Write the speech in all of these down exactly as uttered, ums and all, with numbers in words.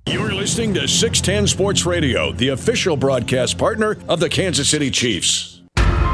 You're listening to six ten Sports Radio, the official broadcast partner of the Kansas City Chiefs.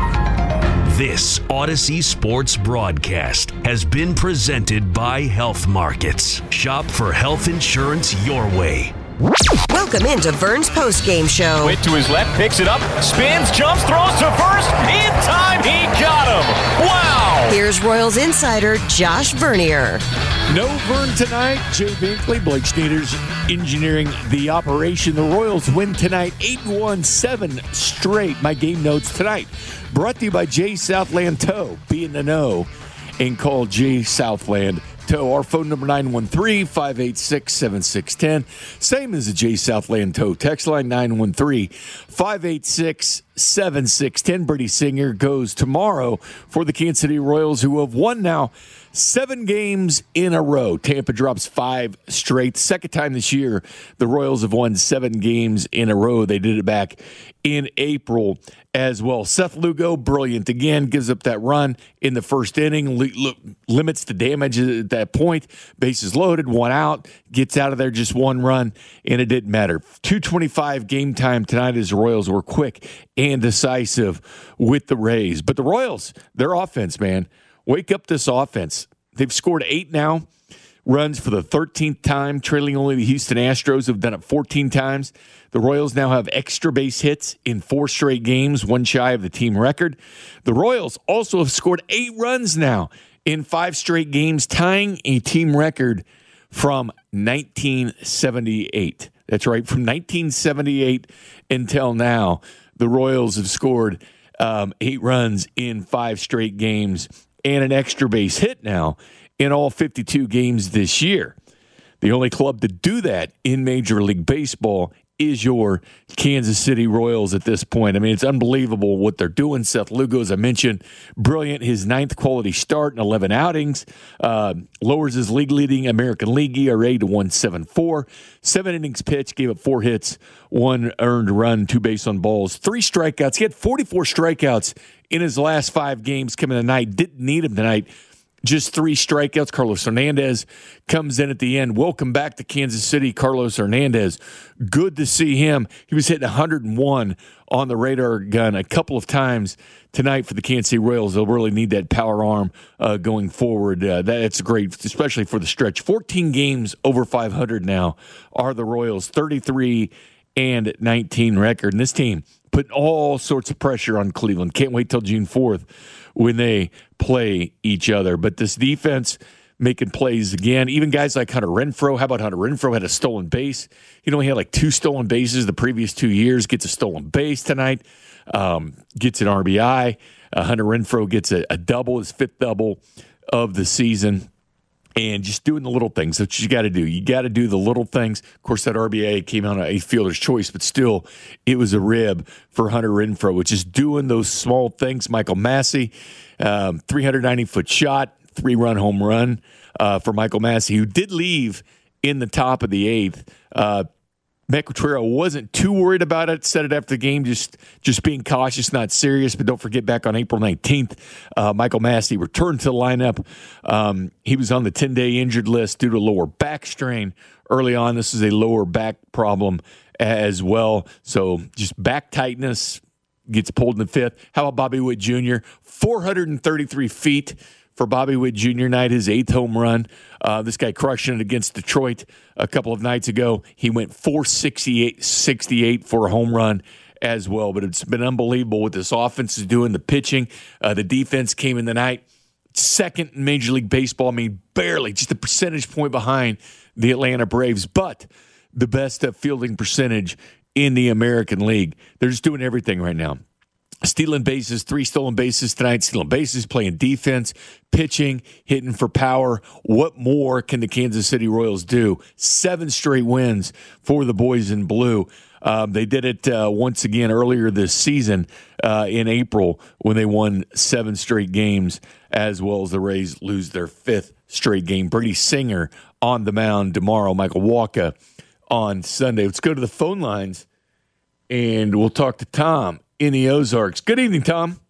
This Odyssey Sports broadcast has been presented by Health Markets. Shop for health insurance your way. Welcome into Vern's postgame show. Wait to his left, picks it up, spins, jumps, throws to first. In time, he got him. Wow! Here's Royals insider Josh Vernier. No Vern tonight. Jay Binkley, Blake Sneeders engineering the operation. The Royals win tonight, eight one, seven straight. My game notes tonight brought to you by Jay Southland Tow. Be in the know and call Jay Southland Tow. Our phone number nine one three, five eight six, seven six one zero. Same as the Jay Southland Tow. Text line nine one three, five eight six, seven six one zero. Brady Singer goes tomorrow for the Kansas City Royals, who have won now seven games in a row. Tampa drops five straight. Second time this year the Royals have won seven games in a row. They did it back in April as well. Seth Lugo, brilliant again, gives up that run in the first inning, li- limits the damage at that point. Bases loaded, one out, gets out of there just one run, and it didn't matter. two twenty-five game time tonight as the Royals were quick and decisive with the Rays. But the Royals, their offense, man, wake up this offense. They've scored eight now, runs for the thirteenth time, trailing only the Houston Astros, who've done it fourteen times. The Royals now have extra base hits in four straight games, one shy of the team record. The Royals also have scored eight runs now in five straight games, tying a team record from nineteen seventy-eight. That's right, from nineteen seventy-eight until now, the Royals have scored um, eight runs in five straight games and an extra base hit now in all fifty-two games this year. The only club to do that in Major League Baseball is your Kansas City Royals at this point. I mean, it's unbelievable what they're doing. Seth Lugo, as I mentioned, brilliant. His ninth quality start in eleven outings. Uh, lowers his league-leading American League E R A to one point seven four. Seven innings pitched, gave up four hits, one earned run, two base on balls, three strikeouts. He had forty-four strikeouts in his last five games coming tonight. Didn't need him tonight. Just three strikeouts. Carlos Hernandez comes in at the end. Welcome back to Kansas City, Carlos Hernandez. Good to see him. He was hitting one hundred one on the radar gun a couple of times tonight for the Kansas City Royals. They'll really need that power arm uh, going forward. Uh, that's great, especially for the stretch. fourteen games over five hundred now are the Royals, thirty-three and nineteen record. And this team put all sorts of pressure on Cleveland. Can't wait till June fourth when they play each other. But this defense making plays again. Even guys like Hunter Renfroe. How about Hunter Renfroe had a stolen base? You know, he had like two stolen bases the previous two years. Gets a stolen base tonight. Um, gets an R B I. Uh, Hunter Renfroe gets a, a double, his fifth double of the season. And just doing the little things. That's what you got to do. You got to do the little things. Of course, that R B I came out on a fielder's choice, but still, it was a rib for Hunter Renfroe, which is doing those small things. Michael Massey, um, three hundred ninety foot shot, three-run home run uh, for Michael Massey, who did leave in the top of the eighth. Uh, Matt Quatrero wasn't too worried about it, said it after the game, just just being cautious, not serious. But don't forget, back on April nineteenth, uh, Michael Massey returned to the lineup. Um, he was on the ten-day injured list due to lower back strain early on. This is a lower back problem as well. So just back tightness, gets pulled in the fifth. How about Bobby Witt Junior? four hundred thirty-three feet for Bobby Witt Junior night, his eighth home run. Uh, this guy crushing it against Detroit a couple of nights ago. He went four sixty-eight, sixty-eight for a home run as well. But it's been unbelievable what this offense is doing, the pitching. Uh, the defense came in the night second in Major League Baseball. I mean, barely, just a percentage point behind the Atlanta Braves, but the best uh, fielding percentage in the American League. They're just doing everything right now. Stealing bases, three stolen bases tonight, stealing bases, playing defense, pitching, hitting for power. What more can the Kansas City Royals do? Seven straight wins for the boys in blue. Um, they did it uh, once again earlier this season uh, in April when they won seven straight games, as well as the Rays lose their fifth straight game. Brady Singer on the mound tomorrow, Michael Wacha on Sunday. Let's go to the phone lines, and we'll talk to Tom in the Ozarks. Good evening, Tom.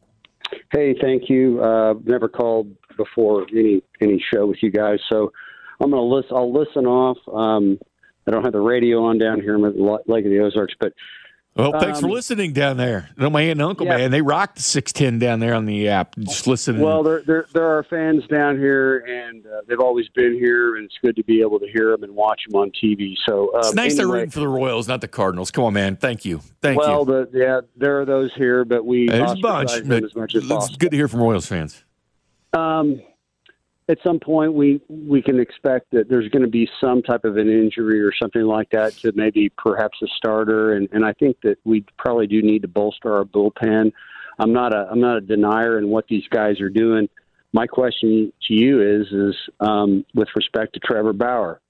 Hey, thank you. Uh, never called before any any show with you guys, so I'm gonna listen. I'll listen off. Um, I don't have the radio on down here in the Lake of the Ozarks, but well, thanks um, for listening down there. You know, my aunt and uncle, yeah. man, they rock the six ten down there on the app. Just listening. Well, there there, there are fans down here, and uh, they've always been here, and it's good to be able to hear them and watch them on T V. So um, it's nice anyway, they're rooting for the Royals, not the Cardinals. Come on, man. Thank you. Thank well, you. Well, the, yeah, there are those here, but we There's a bunch. ostracize them But as much as it's possible. good to hear from Royals fans. Um, at some point, we, we can expect that there's going to be some type of an injury or something like that to maybe perhaps a starter, and, and I think that we probably do need to bolster our bullpen. I'm not a I'm not a denier in what these guys are doing. My question to you is is um, with respect to Trevor Bauer.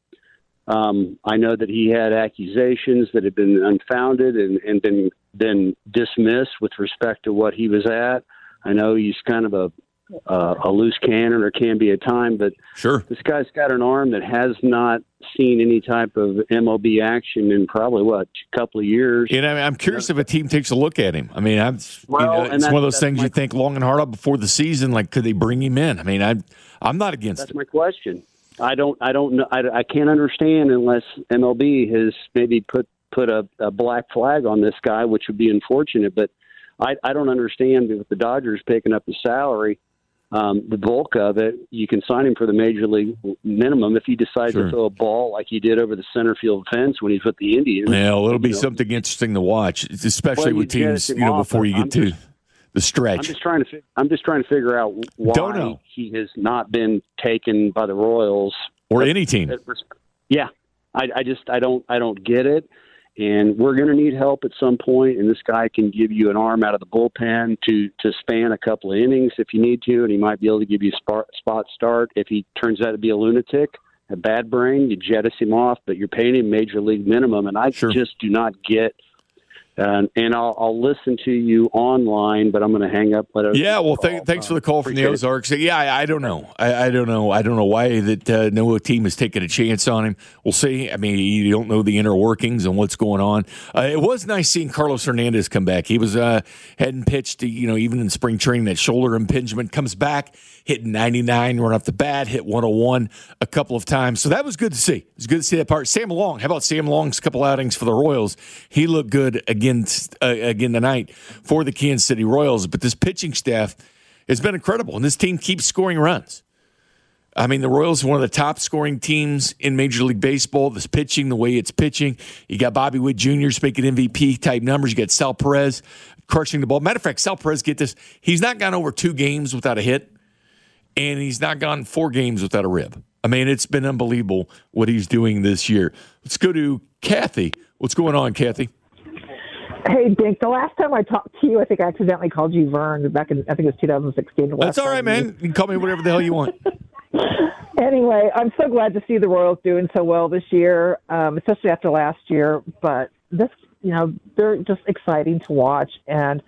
Um, I know that he had accusations that had been unfounded and, and been been dismissed with respect to what he was at. I know he's kind of a Uh, a loose cannon, or can be at time, but sure, this guy's got an arm that has not seen any type of M L B action in probably what a couple of years. And I mean, I'm curious if a team takes a look at him. I mean, I'm, well, you know, it's one of those things my, you think long and hard about before the season. Like, could they bring him in? I mean, I I'm not against that's it. my question. I don't I don't know. I, I can't understand unless M L B has maybe put put a, a black flag on this guy, which would be unfortunate. But I I don't understand with the Dodgers picking up the salary. Um, the bulk of it, you can sign him for the major league minimum if he decides Sure. to throw a ball like he did over the center field fence when he's with the Indians. Yeah, well, it'll be you know. something interesting to watch, especially Well, with you teams, get you know, him off, before you I'm get to just- the I'm stretch. just trying to. fi- I'm just trying to figure out why Don't know. he has not been taken by the Royals Or any team. Yeah, I, I just I don't I don't get it. And we're going to need help at some point, and this guy can give you an arm out of the bullpen to, to span a couple of innings if you need to, and he might be able to give you a spot, spot start. If he turns out to be a lunatic, a bad brain, you jettison him off, but you're paying him major league minimum, and I Sure. just do not get uh, and I'll, I'll listen to you online, but I'm going to hang up. Let Yeah, well, call. th- thanks for the call from the Appreciate it. Ozarks. Yeah, I, I don't know. I, I don't know. I don't know why that uh, no team has taken a chance on him. We'll see. I mean, you don't know the inner workings and what's going on. Uh, it was nice seeing Carlos Hernandez come back. He was uh, hadn't pitched, you know, even in spring training. That shoulder impingement comes back, hitting ninety-nine, run off the bat, hit one oh one a couple of times. So that was good to see. It was good to see that part. Sam Long. How about Sam Long's couple outings for the Royals? He looked good against. Uh, again tonight for the Kansas City Royals, but this pitching staff has been incredible, and this team keeps scoring runs. I mean, the Royals are one of the top scoring teams in Major League Baseball. This pitching, the way it's pitching, you got Bobby Witt Junior making M V P type numbers. You got Sal Perez crushing the ball. Matter of fact, Sal Perez, get this, he's not gone over two games without a hit, and he's not gone four games without a rib. I mean, it's been unbelievable what he's doing this year. Let's go to Kathy. What's going on, Kathy? Hey, Dink, the last time I talked to you, I think I accidentally called you Vern back in, I think it was two thousand sixteen. That's all right, man. You can call me whatever the hell you want. Anyway, I'm so glad to see the Royals doing so well this year, um, especially after last year. But this, you know, they're just exciting to watch. And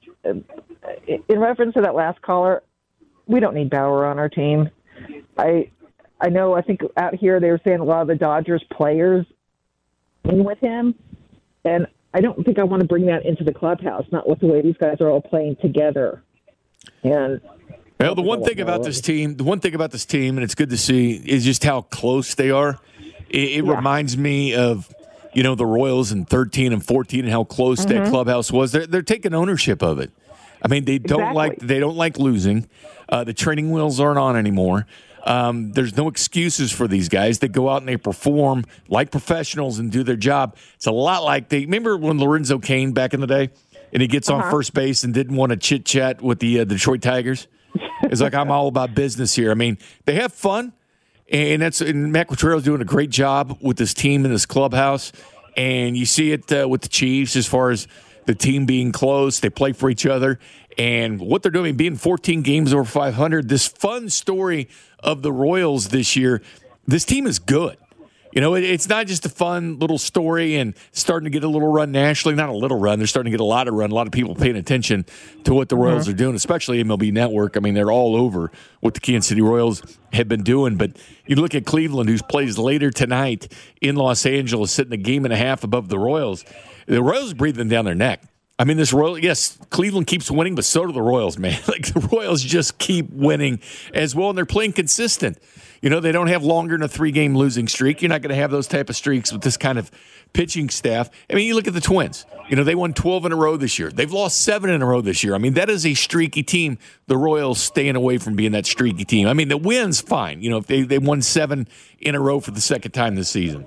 in reference to that last caller, we don't need Bauer on our team. I I know, I think out here they were saying a lot of the Dodgers players in with him. And I don't think I want to bring that into the clubhouse, not with the way these guys are all playing together. And well, the one thing about this team, the one thing about this team, and it's good to see, is just how close they are. It, it Yeah. reminds me of, you know, the Royals in thirteen and fourteen and how close Mm-hmm. that clubhouse was. They're they're taking ownership of it. I mean, they don't Exactly. like they don't like losing. Uh, the training wheels aren't on anymore. Um, there's no excuses for these guys. They go out and they perform like professionals and do their job. It's a lot like they remember when Lorenzo Cain back in the day, and he gets Uh-huh. on first base and didn't want to chit chat with the uh, Detroit Tigers. It's like, I'm all about business here. I mean, they have fun, and that's and Matt Quatrero's doing a great job with this team in this clubhouse. And you see it uh, with the Chiefs as far as the team being close. They play for each other. And what they're doing, being fourteen games over five hundred, this fun story of the Royals this year, this team is good. You know, it, it's not just a fun little story and starting to get a little run nationally. Not a little run. They're starting to get a lot of run. A lot of people paying attention to what the Royals are doing, especially M L B Network. I mean, they're all over what the Kansas City Royals have been doing. But you look at Cleveland, who plays later tonight in Los Angeles, sitting a game and a half above the Royals. The Royals are breathing down their neck. I mean, this Royal, yes, Cleveland keeps winning, but so do the Royals, man. Like, the Royals just keep winning as well, and they're playing consistent. You know, they don't have longer than a three-game losing streak. You're not going to have those type of streaks with this kind of pitching staff. I mean, you look at the Twins. You know, they won twelve in a row this year. They've lost seven in a row this year. I mean, that is a streaky team. The Royals staying away from being that streaky team. I mean, the win's fine. You know, if they, they won seven in a row for the second time this season.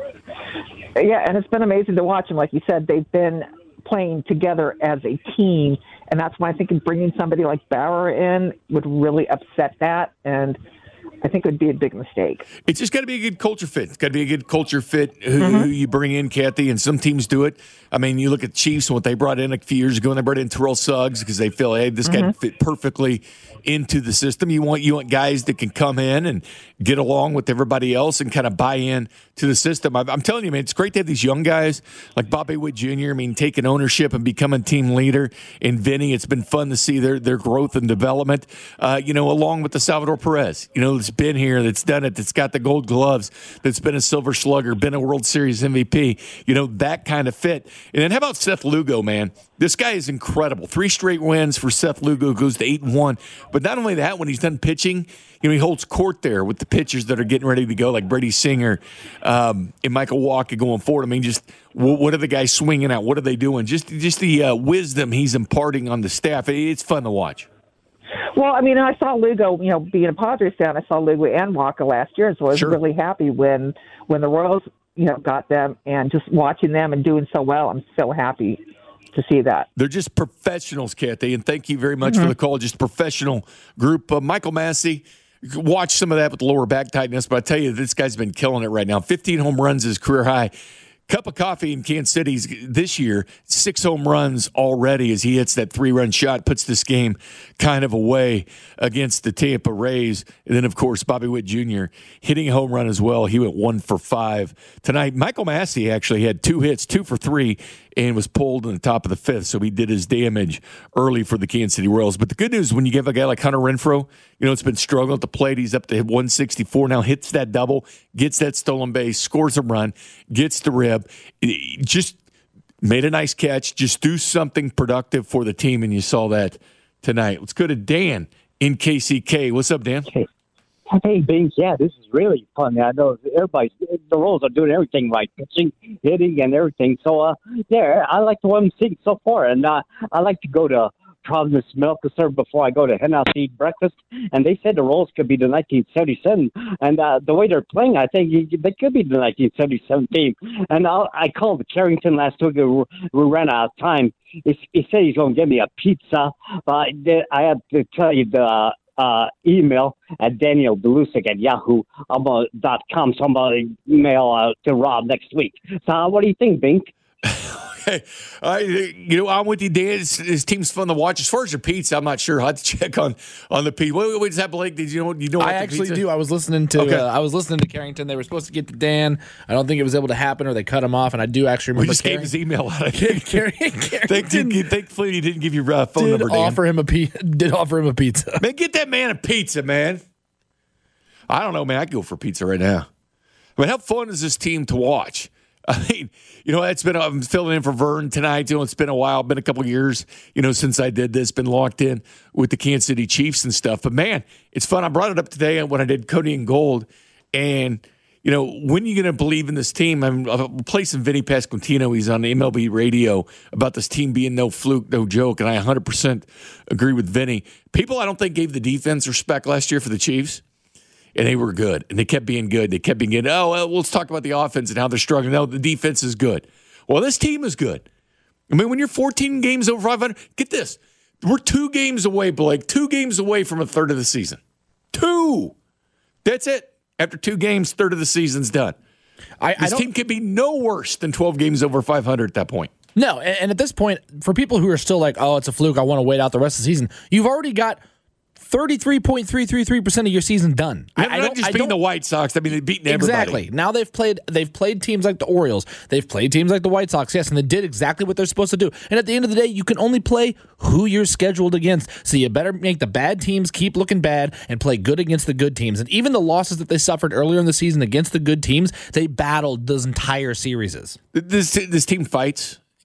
Yeah, and it's been amazing to watch them. Like you said, they've been playing together as a team, and that's why I think bringing somebody like Bauer in would really upset that, and I think it would be a big mistake. It's just got to be a good culture fit. It's got to be a good culture fit who, Mm-hmm. who you bring in, Kathy, and some teams do it. I mean, you look at Chiefs and what they brought in a few years ago, and they brought in Terrell Suggs because they feel, hey, this mm-hmm. guy fit perfectly into the system. You want you want guys that can come in and get along with everybody else and kind of buy in to the system. I'm, I'm telling you, man, it's great to have these young guys like Bobby Witt Junior I mean, taking ownership and becoming team leader. And Vinny, it's been fun to see their their growth and development. Uh, you know, along with the Salvador Perez, you know, that's been here, that's done it, that's got the Gold Gloves, that's been a Silver Slugger, been a World Series M V P. You know, that kind of fit. And then how about Seth Lugo, man? This guy is incredible. Three straight wins for Seth Lugo, goes to eight and one. But not only that, when he's done pitching, you know, he holds court there with the pitchers that are getting ready to go, like Brady Singer um, and Michael Walker going forward. I mean, just what are the guys swinging out? What are they doing? Just, just the uh, wisdom he's imparting on the staff. It's fun to watch. Well, I mean, I saw Lugo, you know, being a Padres fan, I saw Lugo and Walker last year, so I was Sure. really happy when when the Royals, you know, got them, and just watching them and doing so well. I'm so happy to see that. They're just professionals, Kathy, and thank you very much Mm-hmm. for the call. Just a professional group. Uh, Michael Massey, watch some of that with the lower back tightness, but I tell you, this guy's been killing it right now. fifteen home runs is career high. Cup of coffee in Kansas City this year, six home runs already as he hits that three-run shot, puts this game kind of away against the Tampa Rays. And then, of course, Bobby Witt Junior hitting a home run as well. He went one for five tonight. Michael Massey actually had two hits, two for three, and was pulled in the top of the fifth, so he did his damage early for the Kansas City Royals. But the good news, when you give a guy like Hunter Renfroe, you know, it's been struggling at the plate. He's up to one sixty-four now, hits that double, gets that stolen base, scores a run, gets the rib. Just made a nice catch. Just do something productive for the team, and you saw that tonight. Let's go to Dan in K C K. What's up, Dan? Hey, hey, Bings. Yeah, this is really fun. I know everybody, the Royals are doing everything right, pitching, hitting, and everything. So, uh, yeah, I like what I'm seeing so far, and uh, I like to go to Providence Milk Reserve before I go to Hen House to eat breakfast, and they said the Royals could be the nineteen seventy-seven, and uh, the way they're playing, I think they could be the nineteen seventy-seven team. And I'll, I called Carrington last week. We, we ran out of time. He, he said he's going to give me a pizza, but I have to tell you the uh, email at Daniel Belusik at yahoo dot com. So I'm going to email uh, to Rob next week. So what do you think, Bink? I, you know, I'm with you, Dan. His, his team's fun to watch. As far as your pizza, I'm not sure. I have to check on on the pizza. What, what is that, Blake? Did you know? You know? I actually do. I was listening to. Okay. Uh, I was listening to Carrington. They were supposed to get to Dan. I don't think it was able to happen, or they cut him off. And I do actually remember. We just Carring- gave his email out. I think. Carrington Thank, thankfully, he didn't give you uh, phone did number. Dan. offer him a pi- Did offer him a pizza. Man, get that man a pizza, man. I don't know, man. I'd go for pizza right now. I mean, how fun is this team to watch? I mean, you know, it's been, I'm filling in for Vern tonight. You know, it's been a while, been a couple years, you know, since I did this, been locked in with the Kansas City Chiefs and stuff. But man, it's fun. I brought it up today when I did Cody and Gold. And, you know, when are you going to believe in this team? I'm replacing Vinny Pasquantino. He's on M L B radio about this team being no fluke, no joke. And I one hundred percent agree with Vinny. People I don't think gave the defense respect last year for the Chiefs. And they were good, and they kept being good. They kept being good. Oh, well, let's talk about the offense and how they're struggling. No, the defense is good. Well, this team is good. I mean, when you're fourteen games over five hundred, get this. We're two games away, Blake, two games away from a third of the season. Two. That's it. After two games, third of the season's done. I, this I don't, team could be no worse than twelve games over five hundred at that point. No, and, and at this point, for people who are still like, oh, it's a fluke, I want to wait out the rest of the season, you've already got thirty-three point three three three percent of your season done. I, I not just beating the White Sox. I mean, they've beaten everybody. Exactly. Now they've played they've played teams like the Orioles. They've played teams like the White Sox, yes, and they did exactly what they're supposed to do. And at the end of the day, you can only play who you're scheduled against. So you better make the bad teams keep looking bad and play good against the good teams. And even the losses that they suffered earlier in the season against the good teams, they battled those entire series. This, this team fights.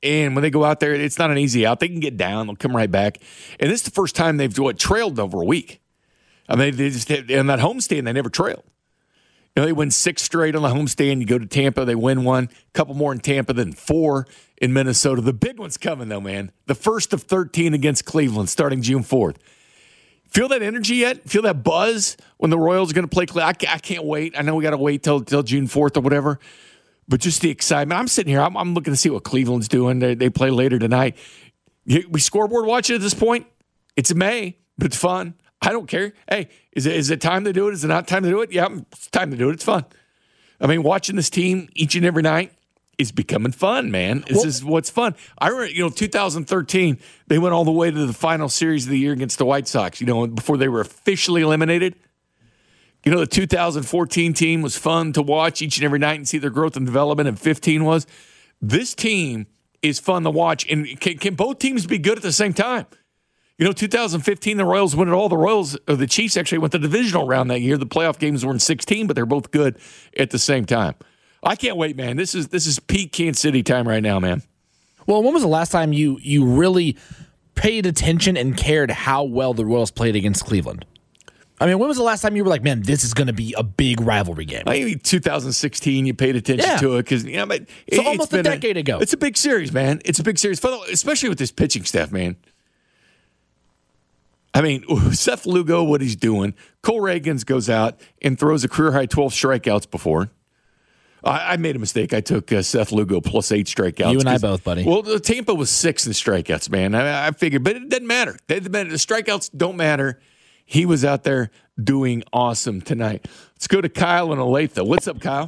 And when they go out there, it's not an easy out. They can get down. They'll come right back. And this is the first time they've what, trailed over a week. I mean, they just in that homestand, they never trailed. You know, they win six straight on the homestand. You go to Tampa, they win one. A couple more in Tampa, then four in Minnesota. The big one's coming, though, man. The first of thirteen against Cleveland starting June fourth. Feel that energy yet? Feel that buzz when the Royals are going to play Cleveland? I can't wait. I know we got to wait till, till June fourth or whatever. But just the excitement. I'm sitting here. I'm, I'm looking to see what Cleveland's doing. They, they play later tonight. We scoreboard watch it at this point. It's May, but it's fun. I don't care. Hey, is it, is it time to do it? Is it not time to do it? Yeah, it's time to do it. It's fun. I mean, watching this team each and every night is becoming fun, man. This well, is what's fun. I remember, you know, two thousand thirteen, they went all the way to the final series of the year against the White Sox, you know, before they were officially eliminated. You know, the two thousand fourteen team was fun to watch each and every night and see their growth and development, and fifteen was. This team is fun to watch, and can, can both teams be good at the same time? You know, two thousand fifteen, the Royals won it all. The Royals, or the Chiefs actually went to the divisional round that year. The playoff games were in sixteen, but they're both good at the same time. I can't wait, man. This is this is peak Kansas City time right now, man. Well, when was the last time you you really paid attention and cared how well the Royals played against Cleveland? I mean, when was the last time you were like, man, this is going to be a big rivalry game? Maybe two thousand sixteen, you paid attention yeah. to it because, you know, but so it, almost a decade a, ago. It's a big series, man. It's a big series, especially with this pitching staff, man. I mean, Seth Lugo, what he's doing. Cole Reagans goes out and throws a career-high twelve strikeouts before. I, I made a mistake. I took uh, Seth Lugo plus eight strikeouts. You and I both, buddy. Well, the Tampa was six in strikeouts, man. I, I figured, but it doesn't matter. They, the strikeouts don't matter. He was out there doing awesome tonight. Let's go to Kyle in Olathe. What's up, Kyle?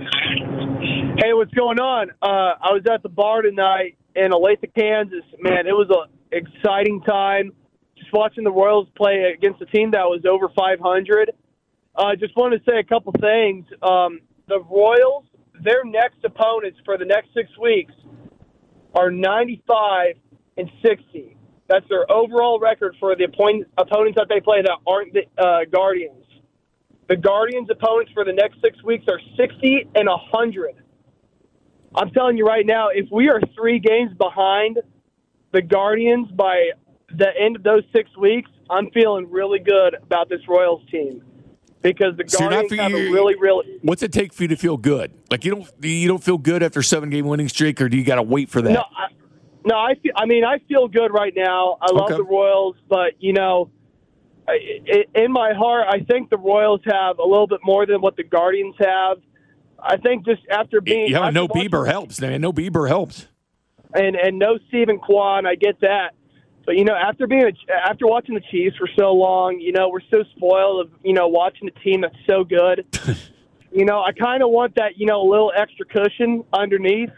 Hey, what's going on? Uh, I was at the bar tonight in Olathe, Kansas. Man, it was an exciting time. Just watching the Royals play against a team that was over five hundred. I uh, just wanted to say a couple things. Um, the Royals, their next opponents for the next six weeks are ninety-five and sixty. That's their overall record for the opponents that they play that aren't the uh, Guardians. The Guardians' opponents for the next six weeks are sixty and one hundred. I'm telling you right now, if we are three games behind the Guardians by the end of those six weeks, I'm feeling really good about this Royals team because the so Guardians have a really, really. What's it take for you to feel good? Like you don't, you don't feel good after a seven-game winning streak, or do you got to wait for that? No, I, no, I feel. I mean, I feel good right now. I love okay. the Royals, but you know, in my heart, I think the Royals have a little bit more than what the Guardians have. I think just after being yeah, no Bieber helps, man. No Bieber helps, and and no Stephen Kwan. I get that. But, you know, after being a, after watching the Chiefs for so long, you know, we're so spoiled of, you know, watching a team that's so good. you know, I kind of want that, you know, a little extra cushion underneath.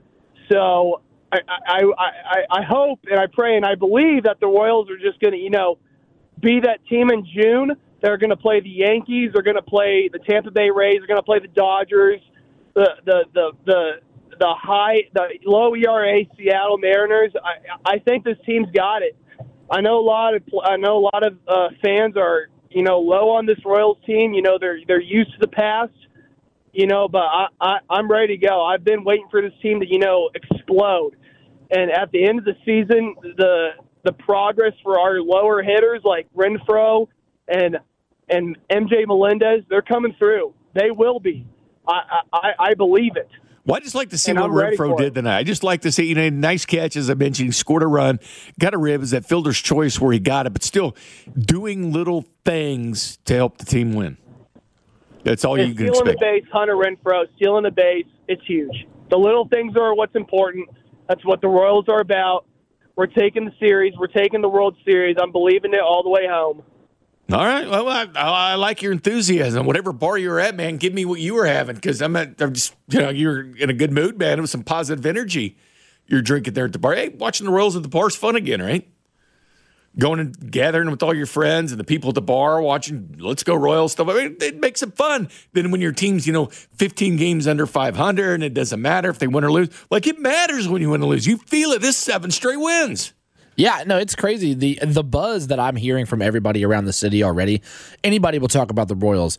So I, I, I, I hope and I pray and I believe that the Royals are just going to, you know, be that team in June. They're going to play the Yankees. They're going to play the Tampa Bay Rays. They're going to play the Dodgers, the the the the. The high, the low E R A Seattle Mariners. I, I think this team's got it. I know a lot of, I know a lot of uh, fans are, you know, low on this Royals team. You know, they're they're used to the past. You know, but I, I I'm ready to go. I've been waiting for this team to, you know, explode. And at the end of the season, the the progress for our lower hitters like Renfroe and and M J Melendez, they're coming through. They will be. I I, I believe it. Well, I just like to see and what Renfroe did tonight. I just like to see, you know, nice catch, as I mentioned. He scored a run, got a rib, is that fielder's choice where he got it, but still doing little things to help the team win. That's all and you can expect. Stealing the base, Hunter Renfroe, stealing the base, it's huge. The little things are what's important. That's what the Royals are about. We're taking the series. We're taking the World Series. I'm believing it all the way home. All right. Well, I, I like your enthusiasm. Whatever bar you were at, man, give me what you were having because I'm, at, I'm just, you know, you're in a good mood, man. It was some positive energy you're drinking there at the bar. Hey, watching the Royals at the bar is fun again, right? Going and gathering with all your friends and the people at the bar, watching Let's Go Royals stuff. I mean, it makes it fun. Then when your team's, you know, fifteen games under five hundred and it doesn't matter if they win or lose. Like, it matters when you win or lose. You feel it. This seven straight wins. Yeah, no, it's crazy. The the buzz that I'm hearing from everybody around the city already, anybody will talk about the Royals.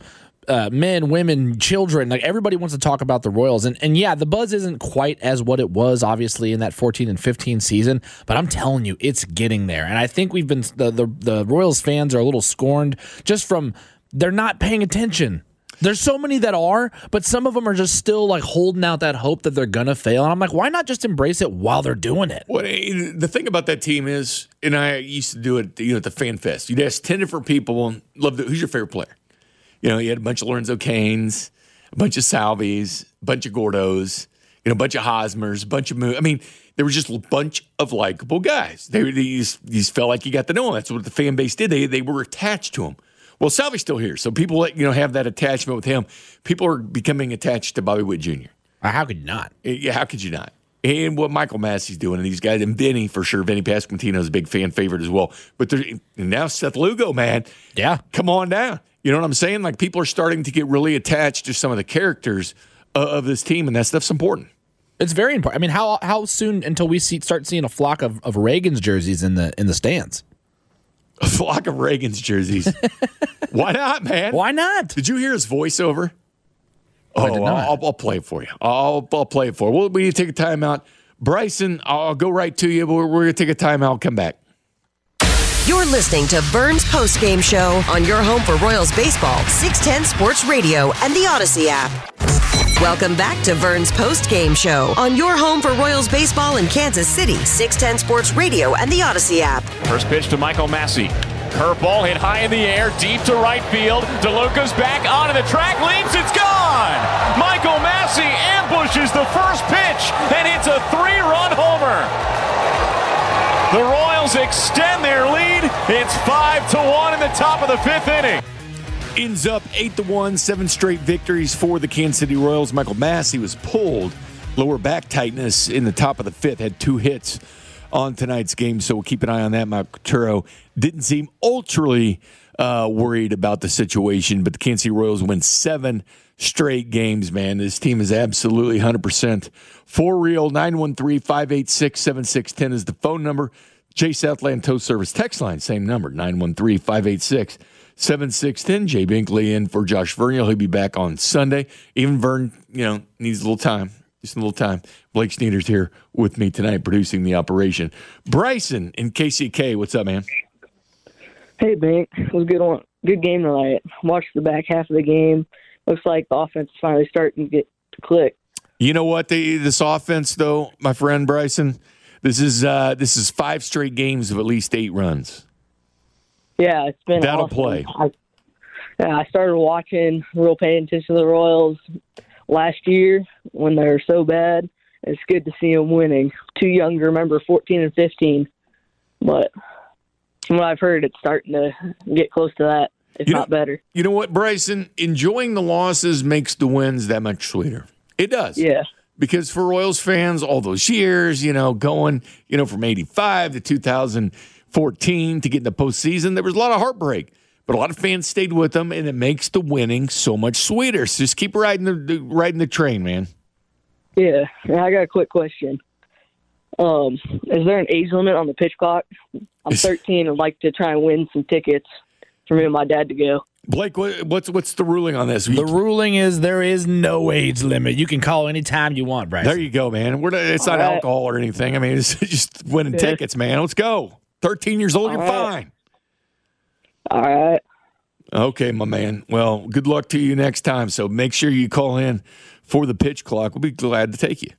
uh, men, women, children, like everybody wants to talk about the Royals. And, and yeah, the buzz isn't quite as what it was, obviously, in that fourteen and fifteen season. But I'm telling you, it's getting there. And I think we've been, the, the, the Royals fans are a little scorned just from, they're not paying attention. There's so many that are, but some of them are just still like holding out that hope that they're going to fail. And I'm like, why not just embrace it while they're doing it? Well, the thing about that team is, and I used to do it, you know, at the Fan Fest. You'd ask ten different people, love the, who's your favorite player? You know, you had a bunch of Lorenzo Canes, a bunch of Salvies, a bunch of Gordos, you know, a bunch of Hosmers, a bunch of Mo- I mean, there was just a bunch of likable guys. They, they just, you just felt like you got to know them. That's what the fan base did. They they were attached to them. Well, Salvi's still here, so people you know have that attachment with him. People are becoming attached to Bobby Witt Junior How could you not? Yeah, how could you not? And what Michael Massey's doing, and these guys, and Vinny for sure. Vinny Pasquantino is a big fan favorite as well. But and now Seth Lugo, man, yeah, come on down. You know what I'm saying? Like people are starting to get really attached to some of the characters of, of this team, and that stuff's important. It's very important. I mean, how how soon until we see start seeing a flock of, of Reagan's jerseys in the in the stands? A flock of Reagan's jerseys. Why not, man? Why not? Did you hear his voiceover? I did Oh, not. I'll, I'll play it for you. I'll, I'll play it for you. Well, we need to take a timeout. Bryson, I'll go right to you, but we're, we're going to take a timeout. Come back. You're listening to Vern's postgame show on your home for Royals baseball, six ten Sports Radio and the Odyssey app. Welcome back to Vern's postgame show on your home for Royals baseball in Kansas City, six ten Sports Radio and the Odyssey app. First pitch to Michael Massey. Curveball hit high in the air, deep to right field. DeLuca's back onto the track, leaps, it's gone! Michael Massey ambushes the first pitch and hits a three-run homer. The Royals extend their lead. It's five to one in the top of the fifth inning. Ends up eight to one, seven straight victories for the Kansas City Royals. Michael Massey was pulled. Lower back tightness in the top of the fifth. Had two hits on tonight's game, so we'll keep an eye on that. Mike Turturro didn't seem ultra uh, worried about the situation, but the Kansas City Royals win seven straight games, man. This team is absolutely one hundred percent for real. nine one three, five eight six, seven six one zero is the phone number. Jay Southland Tow Service text line, same number, nine one three, five eight six, seven six one zero. Jay Binkley in for Josh Verniel. He'll be back on Sunday. Even Vern, you know, needs a little time. Just a little time. Blake Sneeder's here with me tonight producing the operation. Bryson in K C K, what's up, man? Hey, Bink. It was a good one. Good game tonight. Watched the back half of the game. Looks like the offense is finally starting to get to click. You know what? They, this offense, though, my friend Bryson, this is uh, this is five straight games of at least eight runs. Yeah, it's been That'll awesome. play. I, yeah, I started watching, real paying attention to the Royals last year when they were so bad. It's good to see them winning. Too young to remember fourteen and fifteen, but from what I've heard, it's starting to get close to that, if you not know, better. You know what, Bryson? Enjoying the losses makes the wins that much sweeter. It does. Yeah. Because for Royals fans, all those years, you know, going, you know, from eighty-five to two thousand fourteen to get in the postseason, there was a lot of heartbreak. But a lot of fans stayed with them, and it makes the winning so much sweeter. So just keep riding the, the riding the train, man. Yeah. yeah. I got a quick question. Um, is there an age limit on the pitch clock? I'm thirteen and like to try and win some tickets for me and my dad to go. Blake, what, what's what's the ruling on this? The ruling is there is no age limit. You can call anytime you want, Bryce. There you go, man. We're not, it's not All right. alcohol or anything. I mean, it's just winning Yeah. tickets, man. Let's go. thirteen years old, All you're right. fine. All right. Okay, my man. Well, good luck to you next time. So make sure you call in for the pitch clock. We'll be glad to take you.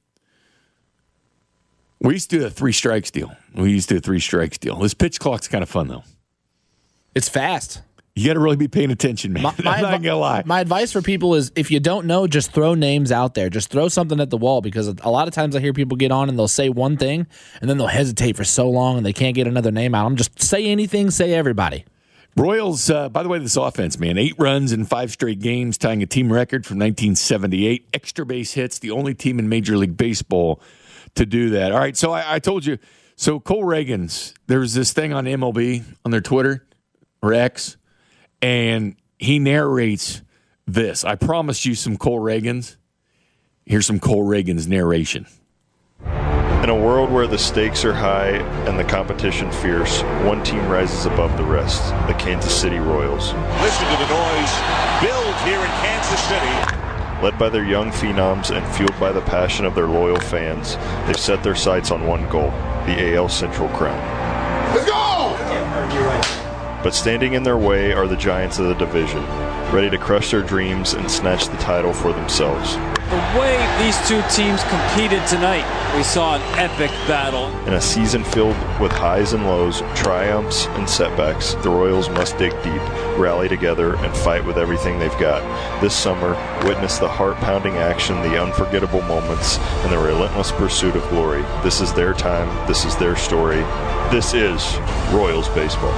We used to do a three strikes deal. We used to do a three strikes deal. This pitch clock's kind of fun, though. It's fast. You got to really be paying attention, man. My, my I'm not advi- going to lie. My advice for people is if you don't know, just throw names out there. Just throw something at the wall because a lot of times I hear people get on and they'll say one thing and then they'll hesitate for so long and they can't get another name out. I'm just say anything, say everybody. Royals, uh, by the way, this offense, man, eight runs in five straight games, tying a team record from nineteen seventy-eight. Extra base hits, the only team in Major League Baseball to do that. All right, so I, I told you, so Cole Reagans, there was this thing on M L B, on their Twitter, or X, and he narrates this. I promised you some Cole Reagans. Here's some Cole Reagans narration. In a world where the stakes are high and the competition fierce, one team rises above the rest, the Kansas City Royals. Listen to the noise build here in Kansas City. Led by their young phenoms and fueled by the passion of their loyal fans, they've set their sights on one goal, the A L Central crown. Let's go! But standing in their way are the giants of the division, ready to crush their dreams and snatch the title for themselves. The way these two teams competed tonight, we saw an epic battle. In a season filled with highs and lows, triumphs and setbacks, the Royals must dig deep, rally together, and fight with everything they've got. This summer, witness the heart-pounding action, the unforgettable moments, and the relentless pursuit of glory. This is their time. This is their story. This is Royals baseball.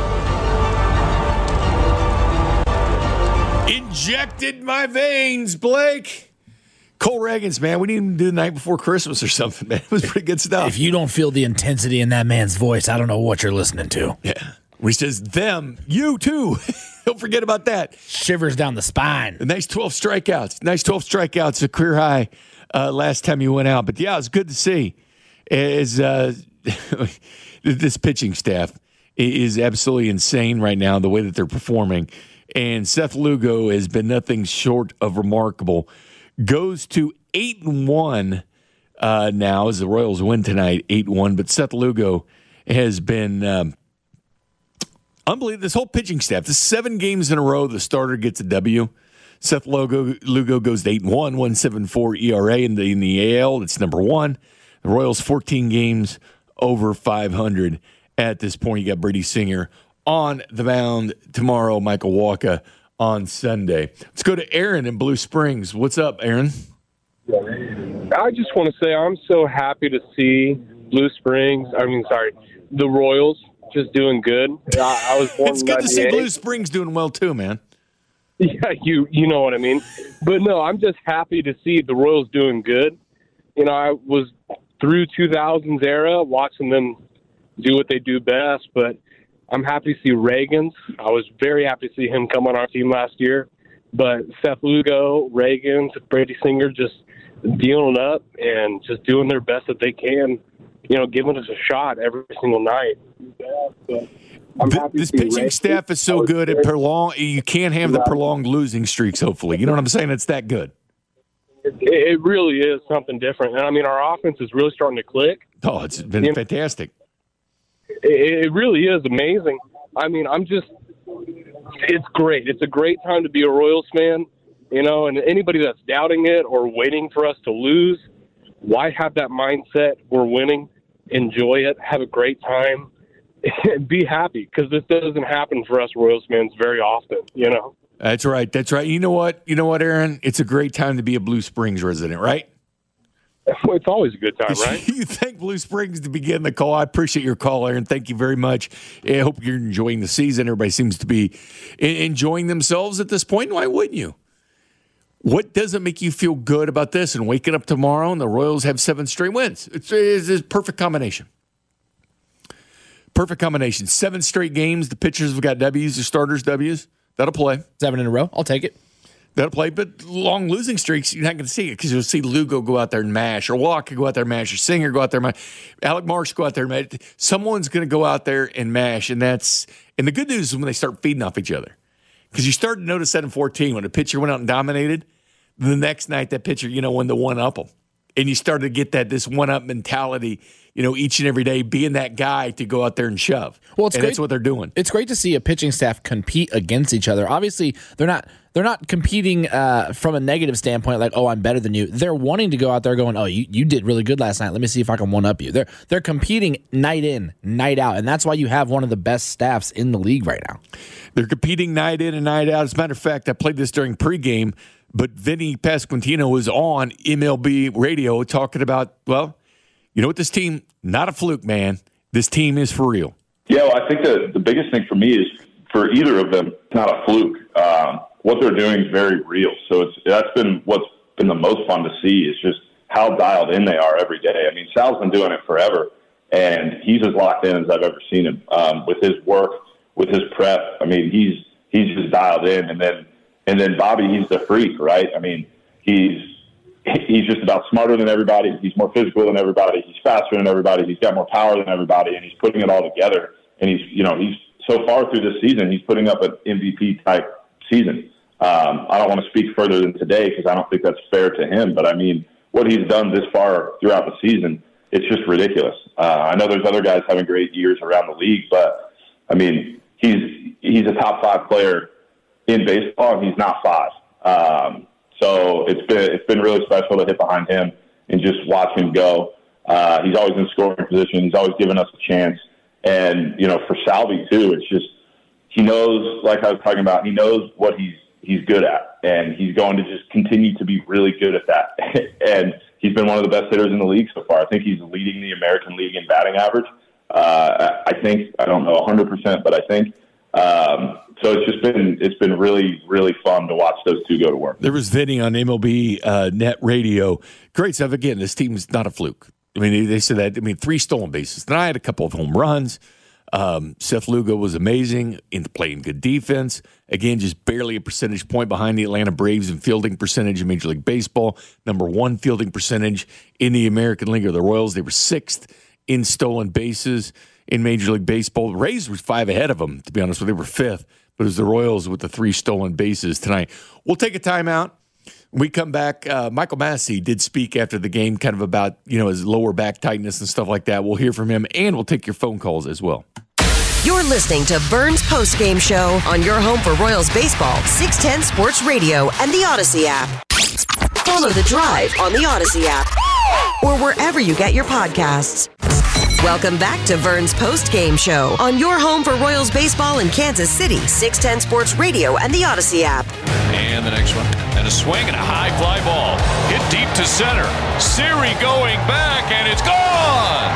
Injected my veins, Blake. Cole Reagans, man, we didn't even do the night before Christmas or something, man. It was pretty good stuff. If you don't feel the intensity in that man's voice, I don't know what you're listening to. Yeah. When he says them, you too. Don't forget about that. Shivers down the spine. A nice twelve strikeouts. Nice twelve strikeouts, a career high uh, last time you went out. But, yeah, it's good to see. As uh, this pitching staff is absolutely insane right now, the way that they're performing. And Seth Lugo has been nothing short of remarkable. Goes to eight and one uh, now as the Royals win tonight, eight and one. But Seth Lugo has been um, unbelievable. This whole pitching staff, this seven games in a row, the starter gets a W. Seth Lugo, Lugo goes to eight and one, one point seven four E R A in the, in the A L. It's number one. The Royals fourteen games over five hundred at this point. You got Brady Singer on the mound tomorrow, Michael Walker on Sunday. Let's go to Aaron in Blue Springs. What's up, Aaron? I just want to say I'm so happy to see Blue Springs, I mean, sorry, the Royals just doing good. I, I was born It's good to see Blue Springs doing well too, man. Yeah, you you know what I mean. But no, I'm just happy to see the Royals doing good. You know, I was through two thousands era watching them do what they do best, but I'm happy to see Reagans. I was very happy to see him come on our team last year. But Seth Lugo, Reagans, Brady Singer just dealing up and just doing their best that they can, you know, giving us a shot every single night. But I'm happy this to see pitching Reagans. staff is so good at prolong. You can't have the prolonged losing streaks, hopefully. You know what I'm saying? It's that good. It, it really is something different. And, I mean, our offense is really starting to click. Oh, it's been You know, fantastic. It, it really is amazing. I mean, I'm just – it's great. It's a great time to be a Royals fan, you know, and anybody that's doubting it or waiting for us to lose, why have that mindset? We're winning. Enjoy it. Have a great time. And be happy, because this doesn't happen for us Royals fans very often, you know. That's right. That's right. You know what? You know what, Aaron? It's a great time to be a Blue Springs resident, right? It's always a good time, right? You thank Blue Springs to begin the call. I appreciate your call, Aaron. Thank you very much. I hope you're enjoying the season. Everybody seems to be enjoying themselves at this point. Why wouldn't you? What doesn't make you feel good about this and waking up tomorrow and the Royals have seven straight wins? It's, it's a perfect combination. Perfect combination. Seven straight games. The pitchers have got W's, the starters W's. That'll play. Seven in a row. I'll take it. That'll play. But long losing streaks, you're not going to see it because you'll see Lugo go out there and mash, or Walker go out there and mash, or Singer go out there and mash, Alec Marsh go out there and mash. Someone's going to go out there and mash, and that's and the good news is when they start feeding off each other. Because you started to notice that in fourteen when a pitcher went out and dominated, the next night that pitcher, you know, won the one-up them. And you started to get that this one-up mentality, you know, each and every day, being that guy to go out there and shove. Well, it's and great. that's what they're doing. It's great to see a pitching staff compete against each other. Obviously, they're not they're not competing uh, from a negative standpoint, like, oh, I'm better than you. They're wanting to go out there going, oh, you, you did really good last night. Let me see if I can one-up you. They're they're competing night in, night out, and that's why you have one of the best staffs in the league right now. They're competing night in and night out. As a matter of fact, I played this during pregame, but Vinny Pasquantino was on M L B radio talking about, well, you know what, this team, not a fluke, man. This team is for real. Yeah, well, I think the, the biggest thing for me is for either of them, not a fluke. Um, what they're doing is very real. So it's that's been what's been the most fun to see is just how dialed in they are every day. I mean, Sal's been doing it forever, and he's as locked in as I've ever seen him um, with his work, with his prep. I mean, he's he's just dialed in. And then and then Bobby, he's the freak, right? I mean, he's he's just about smarter than everybody. He's more physical than everybody. He's faster than everybody. He's got more power than everybody, and he's putting it all together. And he's, you know, he's so far through this season, he's putting up an M V P type season. Um, I don't want to speak further than today because I don't think that's fair to him. But I mean, what he's done this far throughout the season, it's just ridiculous. Uh, I know there's other guys having great years around the league, but I mean, he's he's a top five player in baseball, and he's not five. Um, so it's been it's been really special to hit behind him and just watch him go. Uh, he's always in scoring position. He's always given us a chance. And you know, for Salvi too, it's just he knows, like I was talking about, he knows what he's he's good at, and he's going to just continue to be really good at that. And he's been one of the best hitters in the league so far. I think he's leading the American League in batting average. Uh, I think, I don't know one hundred percent, but I think. Um, so it's just been, it's been really, really fun to watch those two go to work. There was Vinny on M L B uh, Net Radio. Great stuff. Again, this team's not a fluke. I mean, they said that, I mean, three stolen bases. Then I had a couple of home runs. Um, Seth Lugo was amazing in playing good defense. Again, just barely a percentage point behind the Atlanta Braves in fielding percentage in Major League Baseball. Number one fielding percentage in the American League are the Royals. They were sixth in stolen bases in Major League Baseball. The Rays were five ahead of them, to be honest with you. They were fifth, but it was the Royals with the three stolen bases tonight. We'll take a timeout. When we come back, uh, Michael Massey did speak after the game kind of about, you know, his lower back tightness and stuff like that. We'll hear from him, and we'll take your phone calls as well. You're listening to Vern's postgame show on your home for Royals baseball, six ten Sports Radio and the Odyssey app. Follow The Drive on the Odyssey app or wherever you get your podcasts. Welcome back to Vern's postgame show on your home for Royals baseball in Kansas City, six ten Sports Radio and the Odyssey app. And the next one. And a swing and a high fly ball. Hit deep to center. Siri going back, and it's gone!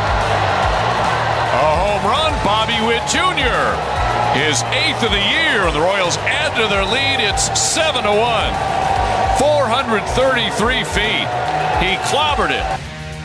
A home run, Bobby Witt Junior His eighth of the year, and the Royals add to their lead. It's seven to one. four hundred thirty-three feet. He clobbered it.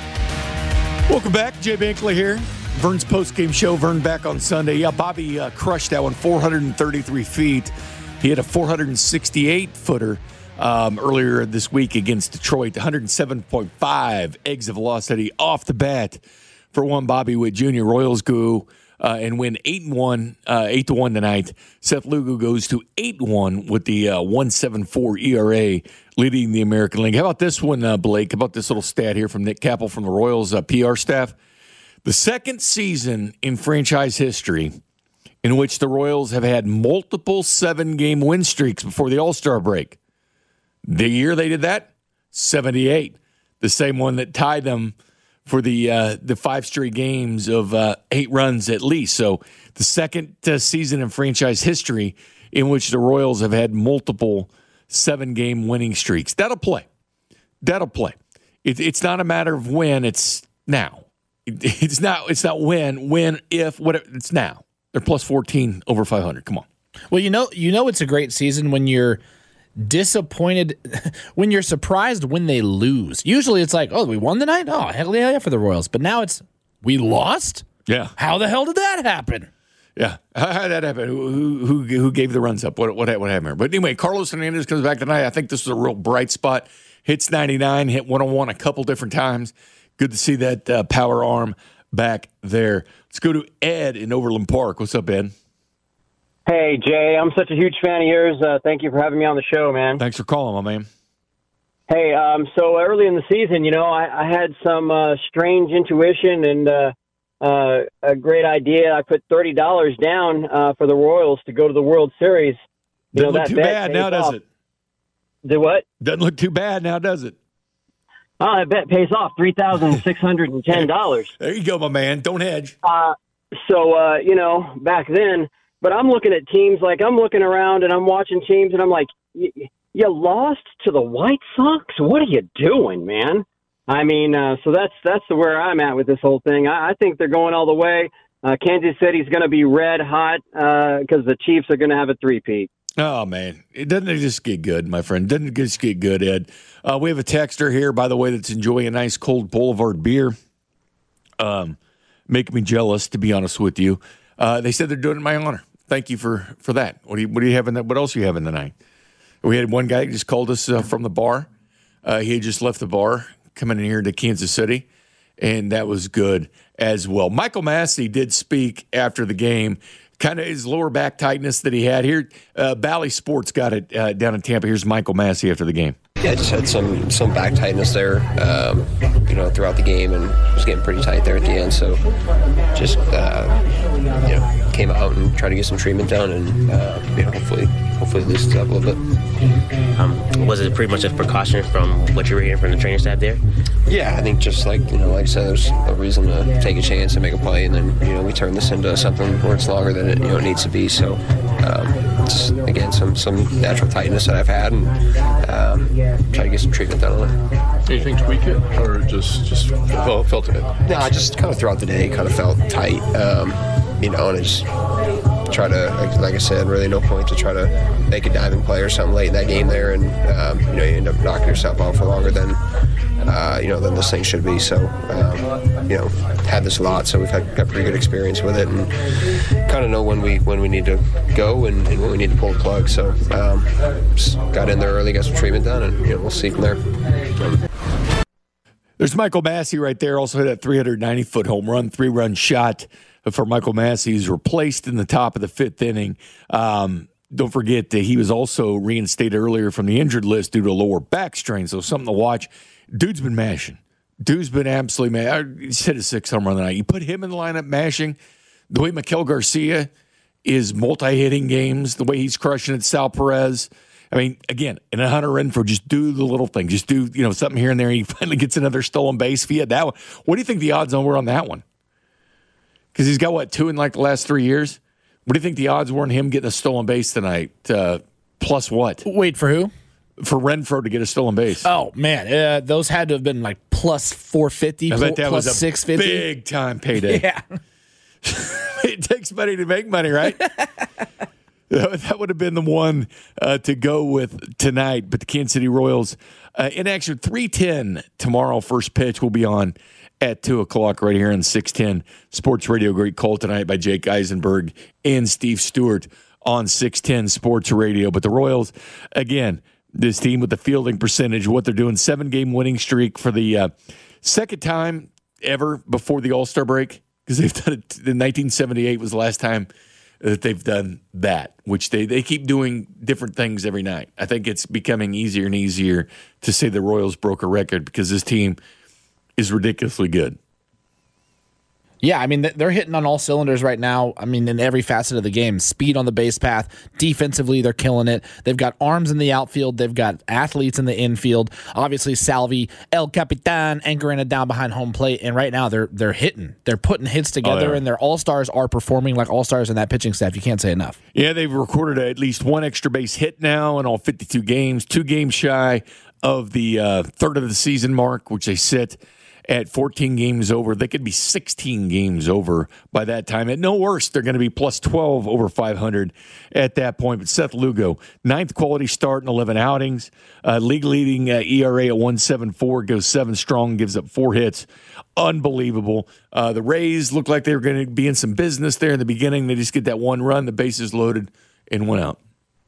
Welcome back. Jay Binkley here. Vern's postgame show. Vern back on Sunday. Yeah, Bobby uh, crushed that one, four hundred thirty-three feet. He had a four hundred sixty-eight footer um, earlier this week against Detroit. one hundred seven point five exit velocity off the bat for one Bobby Witt Junior Royals go uh, and win eight and one, uh, eight to one tonight. Seth Lugo goes to eight and one with the uh, one seventy-four E R A, leading the American League. How about this one, uh, Blake? How about this little stat here from Nick Capel from the Royals uh, P R staff? The second season in franchise history in which the Royals have had multiple seven-game win streaks before the All-Star break. The year they did that, seventy-eight. The same one that tied them for the uh, the five straight games of uh, eight runs at least. So the second uh, season in franchise history in which the Royals have had multiple seven-game winning streaks. That'll play. That'll play. It, it's not a matter of when, it's now. It, it's not It's not when, when, if, whatever. It's now. They're plus fourteen over five hundred. Come on. Well, you know, you know it's a great season when you're disappointed, when you're surprised when they lose. Usually it's like, oh, we won tonight? Oh, hell yeah for the Royals. But now it's, we lost? Yeah. How the hell did that happen? Yeah. How did that happen? Who, who, who gave the runs up? What, what, what happened here? But anyway, Carlos Hernandez comes back tonight. I think this is a real bright spot. Hits ninety-nine, hit one oh one a couple different times. Good to see that uh, power arm back there. Let's go to Ed in Overland Park. What's up, Ed? Hey, Jay. I'm such a huge fan of yours. Uh, thank you for having me on the show, man. Thanks for calling, my man. Hey, um, so early in the season, you know, I, I had some uh, strange intuition and uh, uh, a great idea. I put thirty dollars down uh, for the Royals to go to the World Series. You Doesn't know, look that too bet bad now, pays does off. it? Do what? Doesn't look too bad now, does it? Oh, that bet pays off three thousand six hundred ten dollars. There you go, my man. Don't hedge. Uh, so, uh, you know, back then, but I'm looking at teams, like I'm looking around and I'm watching teams and I'm like, you lost to the White Sox? What are you doing, man? I mean, uh, so that's that's where I'm at with this whole thing. I, I think they're going all the way. Uh, Kansas City's going to be red hot because uh, the Chiefs are going to have a three-peat. Oh, man. It doesn't just get good, my friend. Doesn't it just get good, Ed. Uh, we have a texter here, by the way, that's enjoying a nice cold Boulevard beer. Um, making me jealous, to be honest with you. Uh, they said they're doing it in my honor. Thank you for, for that. What do you what do you have in that? What else are you having tonight? We had one guy who just called us uh, from the bar. Uh, he had just left the bar coming in here to Kansas City, and that was good as well. Michael Massey did speak after the game, kind of his lower back tightness that he had here. Uh, Bally Sports got it uh, down in Tampa. Here's Michael Massey after the game. Yeah, just had some some back tightness there, um, you know, throughout the game, and it was getting pretty tight there at the end. So, just uh, you know, came out and tried to get some treatment done, and uh, you know, hopefully, hopefully loosens up a little bit. Um, was it pretty much a precaution from what you were hearing from the training staff there? Yeah, I think just like you know, like I said, there's a reason to take a chance and make a play, and then you know, we turn this into something where it's longer than it you know it needs to be. So, um, just again, some some natural tightness that I've had, and um, try to get some treatment done on it. Anything tweak it, or just just felt, felt it? No, I just kind of throughout the day kind of felt tight, um, you know, and I just try to, like, like I said, really no point to try to make a diving play or something late in that game there, and um, you know, you end up knocking yourself out for longer than uh, you know than this thing should be. So, um, you know, had this a lot, so we've had got pretty good experience with it, and kind of know when we when we need to go and, and when we need to pull the plug. So, um, just got in there early, got some treatment done, and you know, we'll see from there. Um, There's Michael Massey right there. Also hit a three hundred ninety foot home run, three run shot for Michael Massey. He's replaced in the top of the fifth inning. Um, don't forget that he was also reinstated earlier from the injured list due to a lower back strain. So something to watch. Dude's been mashing. Dude's been absolutely mashing. He's hit a six home run tonight. You put him in the lineup mashing. The way Maikel Garcia is multi-hitting games, the way he's crushing it, Sal Perez. I mean, again, and a Hunter Renfroe, just do the little thing. Just do, you know, something here and there. He finally gets another stolen base. If he had that one, what do you think the odds on were on that one? Because he's got, what, two in like the last three years? What do you think the odds were on him getting a stolen base tonight? Uh, plus what? Wait, for who? For Renfroe to get a stolen base. Oh, man. Uh, those had to have been like plus four fifty, I bet that plus was a six fifty. Big time payday. Yeah. It takes money to make money, right? That would have been the one uh, to go with tonight. But the Kansas City Royals uh, in action, three ten tomorrow. First pitch will be on at two o'clock right here on six ten Sports Radio. Great call tonight by Jake Eisenberg and Steve Stewart on six ten Sports Radio. But the Royals, again, this team with the fielding percentage, what they're doing, seven-game winning streak for the uh, second time ever before the All-Star break, because they've done it in nineteen seventy-eight was the last time that they've done that, which they, they keep doing different things every night. I think it's becoming easier and easier to say the Royals broke a record because this team is ridiculously good. Yeah, I mean, they're hitting on all cylinders right now. I mean, in every facet of the game. Speed on the base path. Defensively, they're killing it. They've got arms in the outfield. They've got athletes in the infield. Obviously, Salvi, El Capitan, anchoring it down behind home plate. And right now, they're they're hitting. They're putting hits together, oh, yeah. and their all-stars are performing like all-stars in that pitching staff. You can't say enough. Yeah, they've recorded at least one extra base hit now in all fifty-two games, two games shy of the uh, third of the season mark, which they sit at fourteen games over. They could be sixteen games over by that time. At no worse, they're going to be plus twelve over five hundred at that point. But Seth Lugo, ninth quality start in eleven outings. Uh, league-leading uh, E R A at one point seven four, goes seven strong, gives up four hits. Unbelievable. Uh, the Rays look like they were going to be in some business there in the beginning. They just get that one run, the bases loaded, and went out.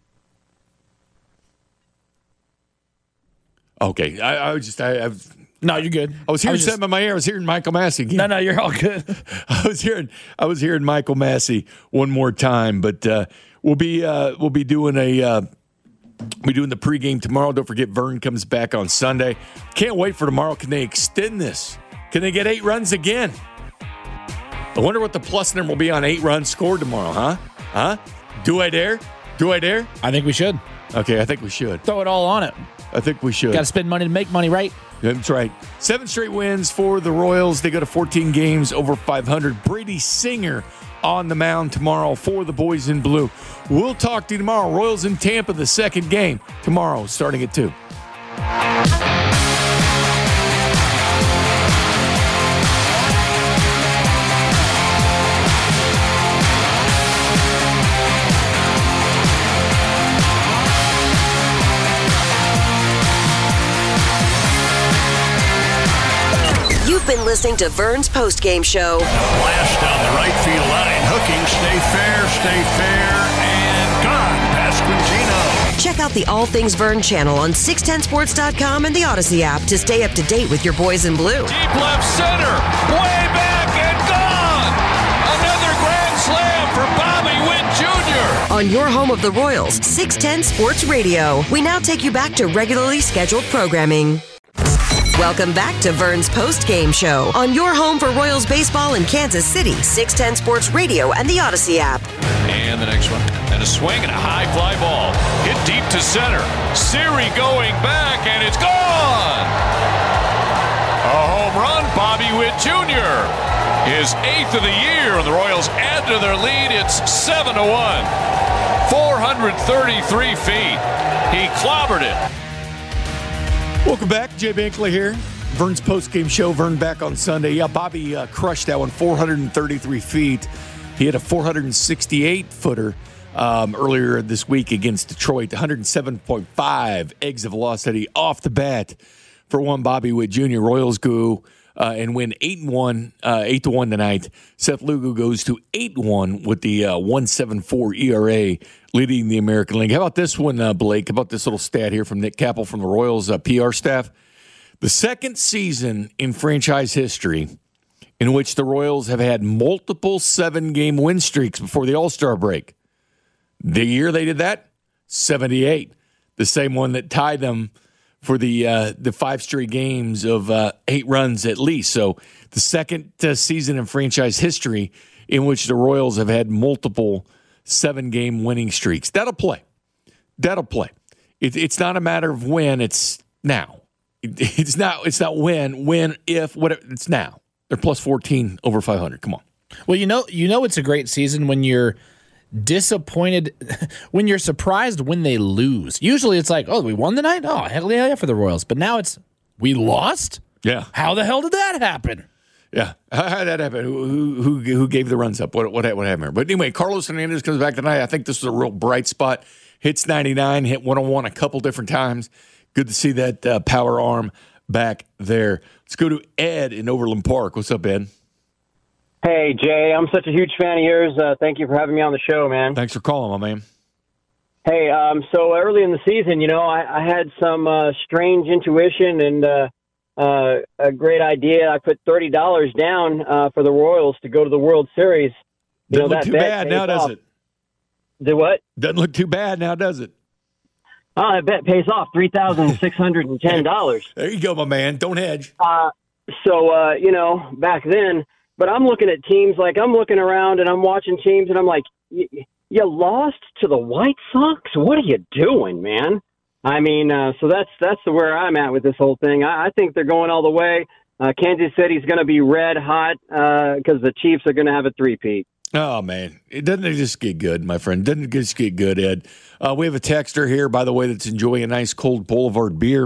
Okay, I, I was just I, I've. No, you're good. I was hearing I was just, something in my ear. I was hearing Michael Massey again. No, no, you're all good. I was hearing I was hearing Michael Massey one more time, but uh, we'll be uh, we'll be doing a uh, we'll be doing the pregame tomorrow. Don't forget, Vern comes back on Sunday. Can't wait for tomorrow. Can they extend this? Can they get eight runs again? I wonder what the plus number will be on eight runs scored tomorrow, huh? Huh? Do I dare? Do I dare? I think we should. Okay, I think we should. Throw it all on it. I think we should. Got to spend money to make money, right? That's right. Seven straight wins for the Royals. They go to fourteen games over five hundred. Brady Singer on the mound tomorrow for the Boys in Blue. We'll talk to you tomorrow. Royals in Tampa, the second game tomorrow, starting at two. You've been listening to Vern's postgame show. Blast down the right field line. Hooking, stay fair, stay fair, and gone past Quintino. Check out the All Things Vern channel on six ten sports dot com and the Odyssey app to stay up to date with your boys in blue. Deep left center, way back and gone! Another grand slam for Bobby Witt Junior On your home of the Royals, six ten Sports Radio. We now take you back to regularly scheduled programming. Welcome back to Vern's post-game show on your home for Royals baseball in Kansas City, six ten Sports Radio and the Odyssey app. And the next one. And a swing and a high fly ball. Hit deep to center. Siri going back, and it's gone! A home run, Bobby Witt Junior His eighth of the year, and the Royals add to their lead. It's seven to one. four hundred thirty-three feet. He clobbered it. Welcome back. Jay Binkley here. Vern's post-game show. Vern back on Sunday. Yeah, Bobby uh, crushed that one, four hundred thirty-three feet. He had a four hundred sixty-eight footer um, earlier this week against Detroit. one hundred seven point five eggs of velocity off the bat for one Bobby Witt Junior Royals go uh, and win eight and one, uh, eight to one tonight. Seth Lugo goes to eight and one with the uh, one point seven four E R A, leading the American League. How about this one, uh, Blake? How about this little stat here from Nick Capel from the Royals uh, P R staff? The second season in franchise history in which the Royals have had multiple seven-game win streaks before the All-Star break. The year they did that, seventy-eight. The same one that tied them for the uh, the five straight games of uh, eight runs at least. So the second uh, season in franchise history in which the Royals have had multiple seven-game winning streaks. That'll play. That'll play. It, it's not a matter of when, it's now. It, it's not It's not when, when, if, whatever. It's now. They're plus fourteen over five hundred. Come on. Well, you know, you know it's a great season when you're disappointed, when you're surprised when they lose. Usually it's like, oh, we won tonight? Oh, hell yeah for the Royals. But now it's, we lost? Yeah. How the hell did that happen? Yeah. How did that happen? Who, who, who gave the runs up? What, what, what happened here? But anyway, Carlos Hernandez comes back tonight. I think this is a real bright spot. Hits ninety-nine, hit one oh one a couple different times. Good to see that uh, power arm back there. Let's go to Ed in Overland Park. What's up, Ed? Hey, Jay, I'm such a huge fan of yours. Uh, thank you for having me on the show, man. Thanks for calling, my man. Hey, um, so early in the season, you know, I, I had some uh, strange intuition and uh, uh, a great idea. I put thirty dollars down uh, for the Royals to go to the World Series. You Doesn't know, look that too bad now, does off. it? Do what? Doesn't look too bad now, does it? Oh, I bet pays off three thousand six hundred ten dollars. There you go, my man. Don't hedge. Uh, so, uh, you know, back then, but I'm looking at teams, like I'm looking around and I'm watching teams and I'm like, you lost to the White Sox? What are you doing, man? I mean, uh, so that's that's where I'm at with this whole thing. I, I think they're going all the way. Uh, Kansas City's going to be red hot because uh, the Chiefs are going to have a three-peat. Oh, man. It doesn't just get good, my friend. Doesn't just get good, Ed. Uh, we have a texter here, by the way, that's enjoying a nice cold Boulevard beer.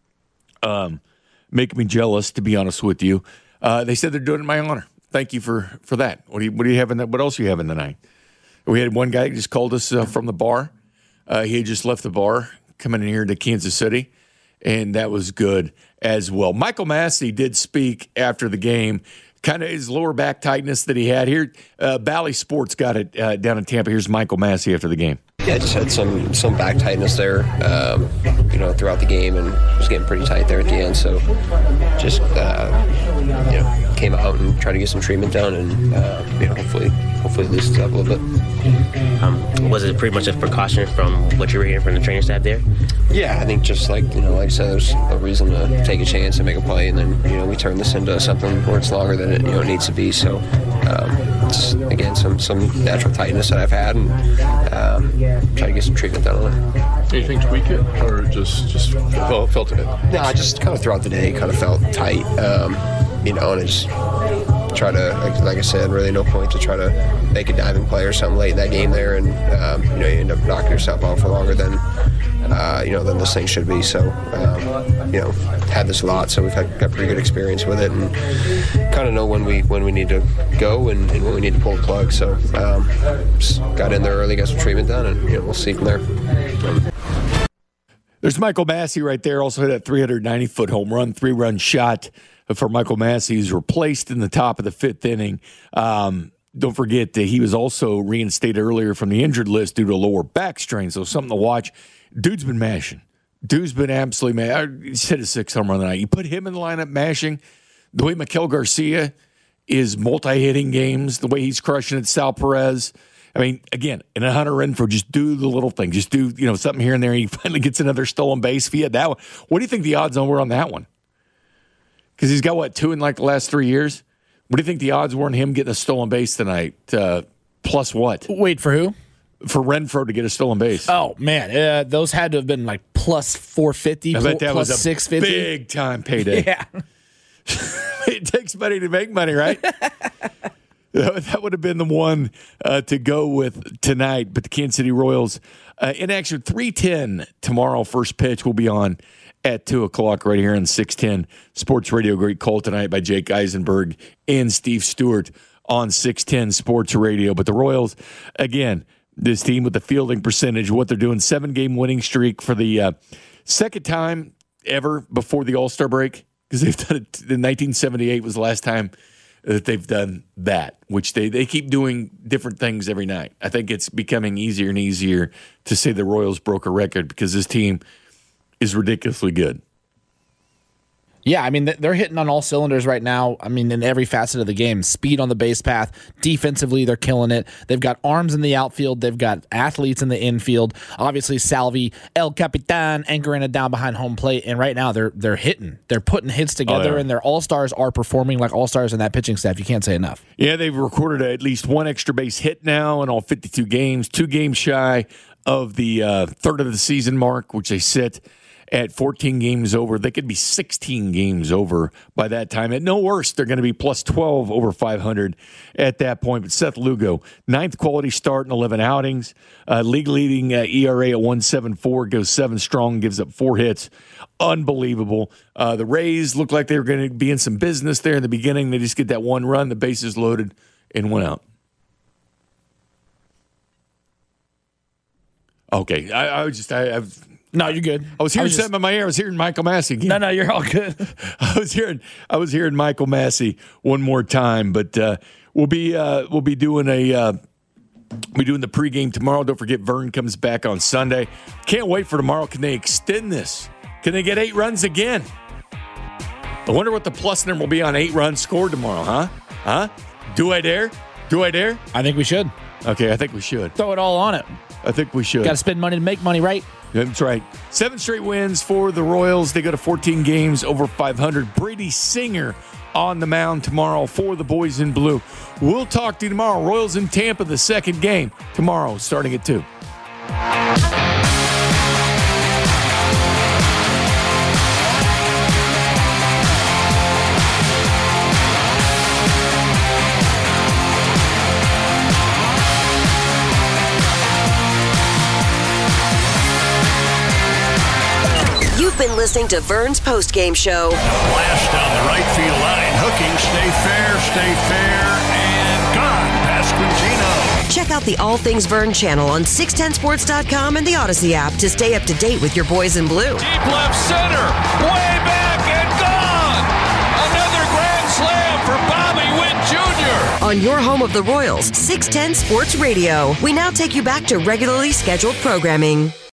Um, making me jealous, to be honest with you. Uh, they said they're doing it in my honor. Thank you for, for that. What do you what do you have in that? What else are you having tonight? We had one guy who just called us uh, from the bar. Uh, he had just left the bar, coming in here to Kansas City, and that was good as well. Michael Massey did speak after the game. Kind of his lower back tightness that he had here. Uh, Bally Sports got it uh, down in Tampa. Here's Michael Massey after the game. Yeah, I just had some some back tightness there, um, you know, throughout the game, and was getting pretty tight there at the end. So just uh, you know, came out and tried to get some treatment done, and uh, you know, hopefully hopefully loosens up a little bit. Um, was it pretty much a precaution from what you were hearing from the training staff there? Yeah, I think just like, you know, like I said, there's no reason to take a chance and make a play, and then, you know, we turn this into something where it's longer than it, you know, it needs to be. So, um, just, again, some, some natural tightness that I've had, and um, try to get some treatment done on it. Anything tweak it, or just, just felt, felt it? No, I just kind of throughout the day kind of felt tight, um, you know, and I just try to, like, like I said, really no point to try to make a diving play or something late in that game there, and, um, you know, you end up knocking yourself out for longer than, uh, you know, than this thing should be. So, um, you know, had this a lot, so we've had got pretty good experience with it, and kind of know when we when we need to go and, and when we need to pull the plug. So, um, just got in there early, got some treatment done, and, you know, we'll see from there. Um, There's Michael Massey right there. Also hit that three hundred ninety foot home run, three run shot for Michael Massey. He's replaced in the top of the fifth inning. Um, don't forget that he was also reinstated earlier from the injured list due to a lower back strain. So something to watch Dude's been mashing. Dude's been absolutely mashing. He hit a six home run the night. You put him in the lineup mashing. The way Miguel Garcia is multi-hitting games, the way he's crushing it, Sal Perez. I mean, again, in a Hunter Renfroe, just do the little thing. Just do, you know, something here and there. And he finally gets another stolen base. If he had that one, what do you think the odds on were on that one? Because he's got, what, two in like the last three years? What do you think the odds were on him getting a stolen base tonight? Uh, plus what? Wait, for who? For Renfroe to get a stolen base. Oh, man. Uh, those had to have been like plus four fifty, I bet that plus was a six fifty. Big-time payday. Yeah. It takes money to make money, right? That would have been the one uh, to go with tonight. But the Kansas City Royals uh, in action, three ten tomorrow. First pitch will be on at two o'clock right here on six ten Sports Radio. Great call tonight by Jake Eisenberg and Steve Stewart on six ten Sports Radio. But the Royals, again, this team with the fielding percentage, what they're doing, seven-game winning streak for the uh, second time ever before the All-Star break, because they've done it in nineteen seventy-eight was the last time that they've done that, which they, they keep doing different things every night. I think it's becoming easier and easier to say the Royals broke a record because this team is ridiculously good. Yeah, I mean, they're hitting on all cylinders right now. I mean, in every facet of the game. Speed on the base path. Defensively, they're killing it. They've got arms in the outfield. They've got athletes in the infield. Obviously, Salvi, El Capitan, anchoring it down behind home plate. And right now, they're they're hitting. They're putting hits together, oh, yeah. and their all-stars are performing like all-stars in that pitching staff. You can't say enough. Yeah, they've recorded at least one extra base hit now in all fifty-two games, two games shy of the uh, third of the season mark, which they sit at fourteen games over. They could be sixteen games over by that time. At no worse, they're going to be plus twelve over five hundred at that point. But Seth Lugo, ninth quality start in eleven outings. Uh, league-leading uh, E R A at one point seven four, goes seven strong, gives up four hits. Unbelievable. Uh, the Rays look like they were going to be in some business there in the beginning. They just get that one run, the bases loaded, and went out. Okay, I, I was just... I, I've No, you're good. I was hearing I was just, something in my ear. I was hearing Michael Massey again. No, no, you're all good. I was hearing I was hearing Michael Massey one more time, but uh, we'll be uh, we'll be doing a uh, we'll be doing the pregame tomorrow. Don't forget Vern comes back on Sunday. Can't wait for tomorrow. Can they extend this? Can they get eight runs again? I wonder what the plus number will be on eight runs scored tomorrow, huh? Huh? Do I dare? Do I dare? I think we should. Okay, I think we should. Throw it all on it. I think we should. Got to spend money to make money, right? That's right. Seven straight wins for the Royals. They go to fourteen games over five hundred. Brady Singer on the mound tomorrow for the boys in blue. We'll talk to you tomorrow. Royals in Tampa, the second game tomorrow, starting at two. You've been listening to Vern's postgame show. Blast down the right field line. Hooking, stay fair, stay fair, and gone. Pasquantino. Check out the All Things Vern channel on six ten sports dot com and the Odyssey app to stay up to date with your boys in blue. Deep left center. Way back and gone. Another grand slam for Bobby Witt Junior On your home of the Royals, six ten Sports Radio. We now take you back to regularly scheduled programming.